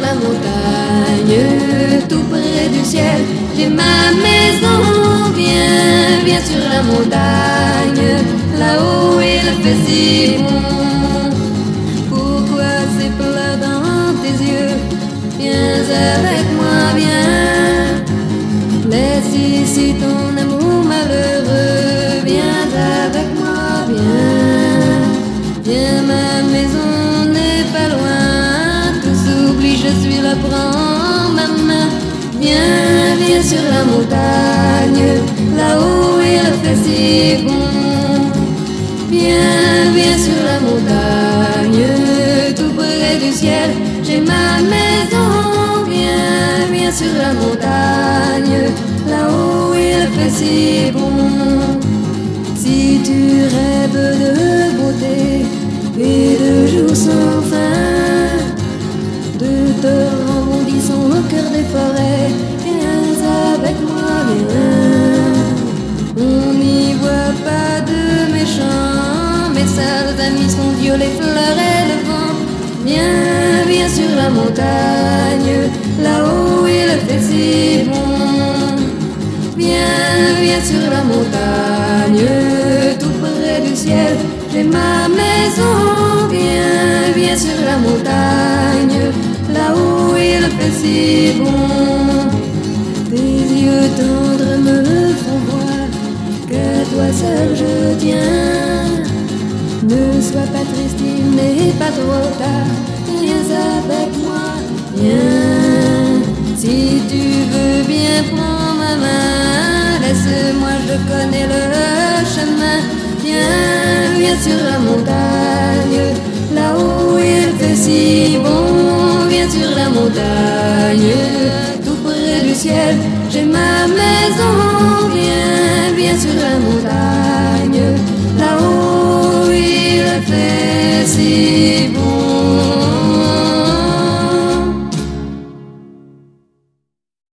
la montagne, tout près du ciel. J'ai ma maison, viens sur la montagne, là-haut il fait si bon. Pourquoi c'est plat dans tes yeux? Viens avec moi, viens. Laisse ici ton amour malheureux, viens avec moi, viens. Viens, ma maison n'est pas loin, tout s'oublie, je suis là, prends ma main. Viens sur la montagne, là-haut il fait si bon. Viens sur la montagne, tout près du ciel. J'ai ma maison, viens sur la montagne, là-haut il fait si bon. Si tu rêves de beauté et de jours sans fin, de torrents bondissant au cœur des forêts, viens avec moi, viens. On n'y voit pas de méchants, mes sales amis sont Dieu, les fleurs et le vent. Viens sur la montagne, là-haut il fait si bon. Viens sur la montagne, tout près du ciel. J'ai ma maison, viens sur la montagne, là-haut il fait si bon. Tes yeux tendres me font voir que toi seul je tiens. Ne sois pas triste, il n'est pas trop tard, viens avec moi, viens. Si tu veux bien prendre ma main, laisse-moi, je connais le chemin. Viens sur la montagne, là-haut il fait si bon. Viens sur la montagne, tout près du ciel. J'ai ma maison, viens sur la montagne.